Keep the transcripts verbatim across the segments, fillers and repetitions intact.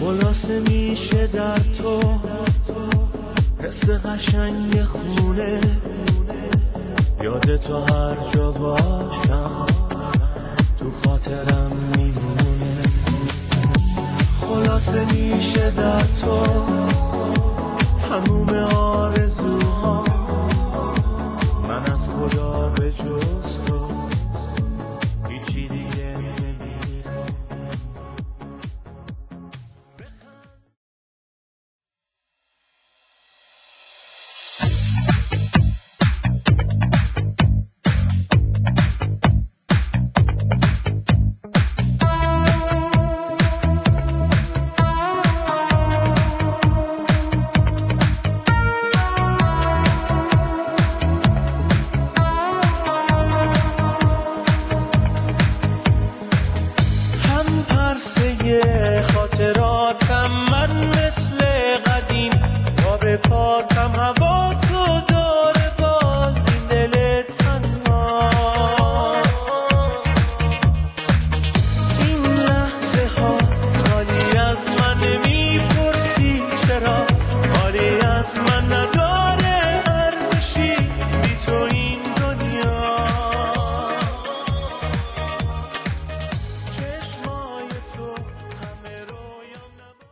خلاصه میشه در تو حس قشنگ خونه، یاد تو هر جا باشم تو خاطرم میمونه. خلاصه میشه در تو تموم آرزوها، من از خدا به جز تو هیچی دیگه نمیخوام. خاطراتم من مثل قدیم باب پاکم، هوا تو داره باز این دل تنها. این لحظه ها خالی از من نمیپرسی چرا، حالی از من نداره ارزشی بی تو این دنیا. چشمای تو همه رویام نبود.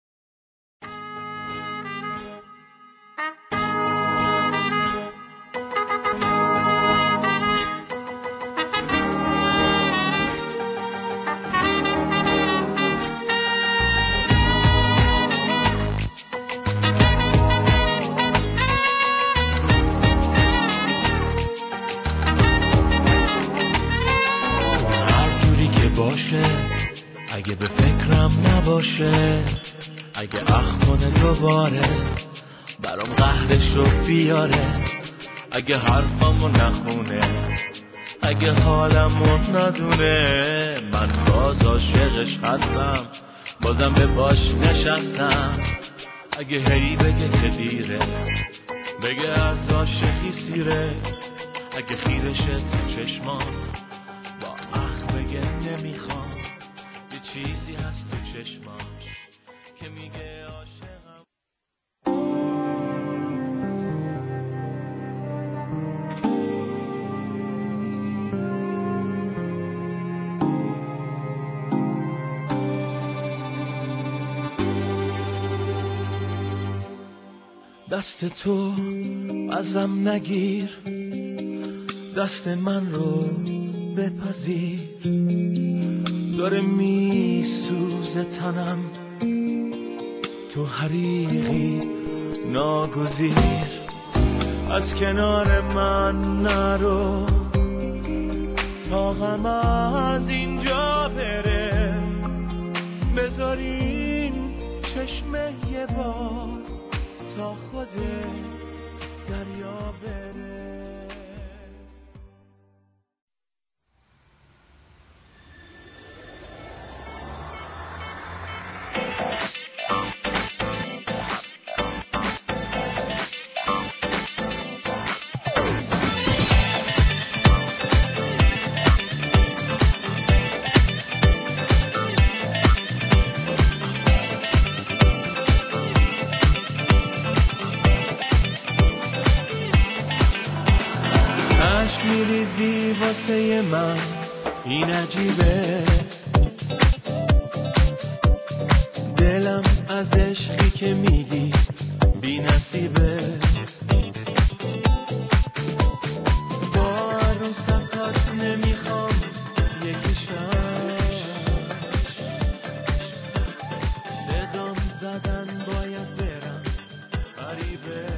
هر جوری که باشه اگه به فکرم نباشه، اگه اخ کنه دوباره برام قهرشو بیاره، اگه حرفمو نخونه، اگه حالمو ندونه، من باز عاشقش هستم، بازم به پاش نشستم. اگه هی بگه که دیره، بگه از عاشقی سیره، اگه خیرشه تو چشمان با اخ بگه نمیخوام، یه چیزی هست تو چشماش که میگه عاشقم. دست تو ازم نگیر، دست من رو بپذیر، داره میسوزه تنم تو حریقی ناگزیر. از کنار من نرو تا غم از اینجا بره، بذارین چشمه یه بار تا خود دریا بره. عشق میریزی واسه من، این عجیبه، دلم از عشقی که میگی بی نصیبه. با عروسکات نمیخوام یکیشم، صدام زدن باید برم غریبه.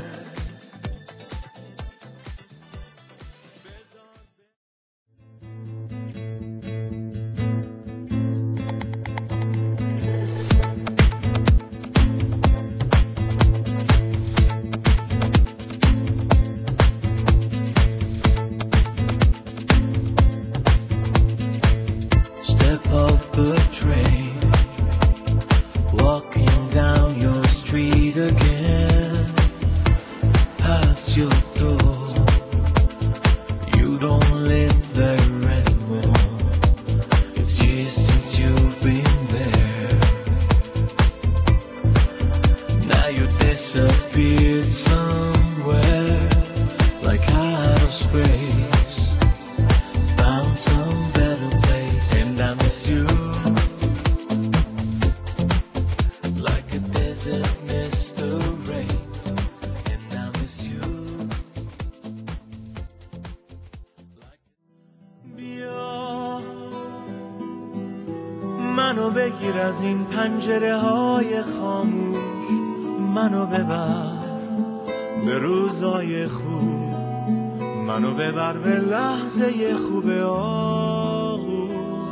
گیر از این پنجره های خاموش، منو ببر به روزای خوب، منو ببر به لحظه خوب آغوش.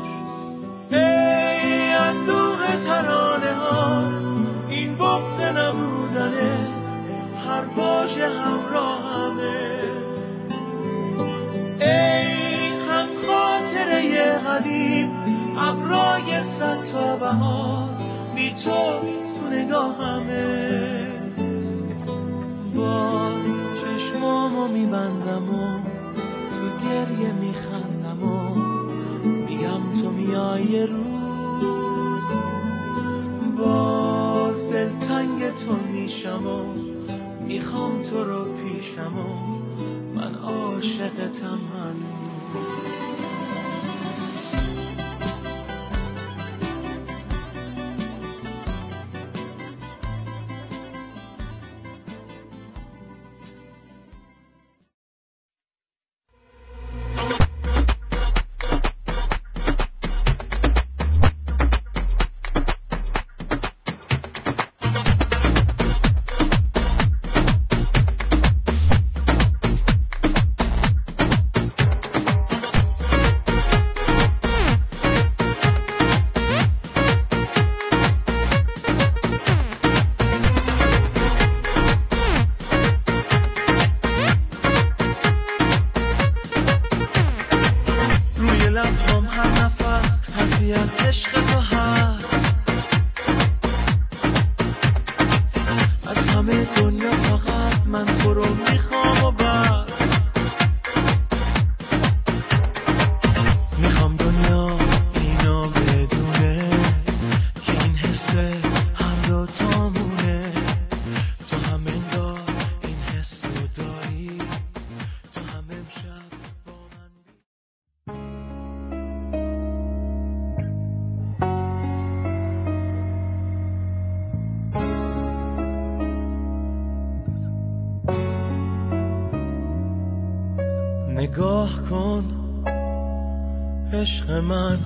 ای اندوه ترانه ها، این بغض نمودنه، هر واژه همراهمه. ای هم خاطره قدیم، ابرای صد تا بهار، بی تو تو نگاهمه. باز چشمامو میبندم و تو گریه میخندم و میگم تو میای یه روز. باز دلتنگ تو میشم و میخوام تو رو پیشم و من عاشقتم هنوز. نگاه کن عشق من،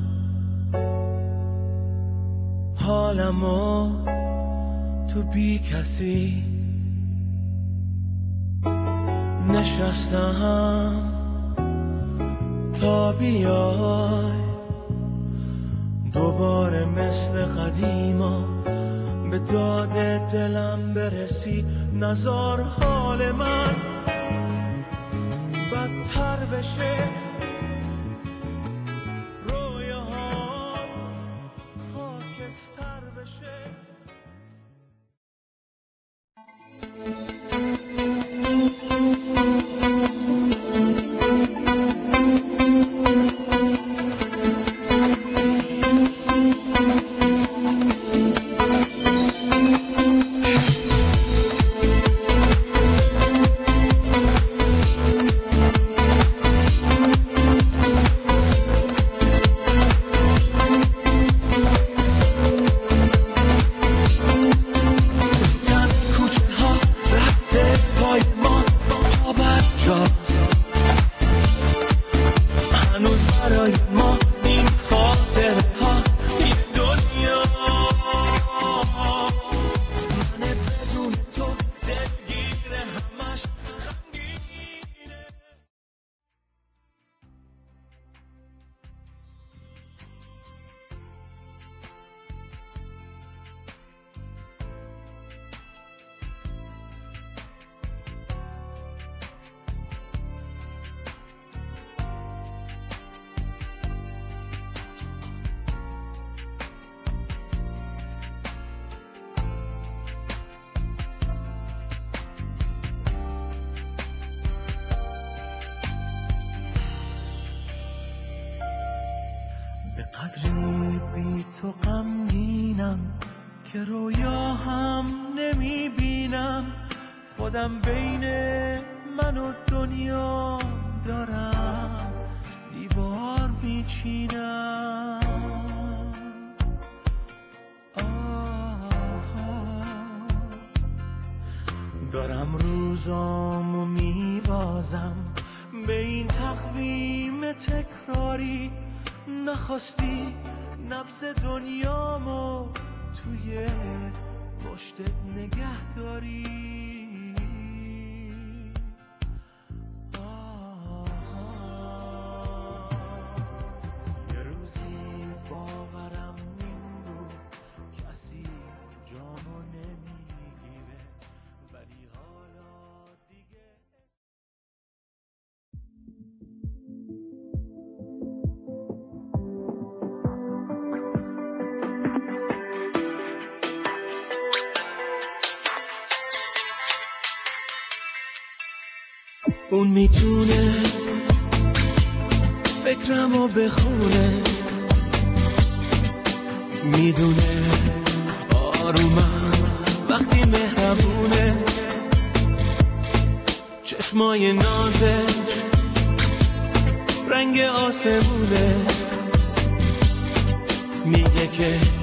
حالمو تو بی کسی نشستم تا بیای دوباره مثل قدیما به داد دلم برسی. نزار حال من بدتر بشه، رویاهام خاکستر بشه. به قدری بی تو غمگینم که رویا هم نمی بینم. خودم بین من و دنیا دارم دیوار میچینم. دارم روزامو میبازم به این تقویم تکراری نخواستی نبض دنیامو توی پشتت نگه داری. یه روزی باورم این بود کسی جامو نمیگیره، ولی حالا دیگه اون میتونه فکرمو بخونه، میدونه آرومم وقتی مهربونه، چشمای نازه رنگ آسمونه، میگه که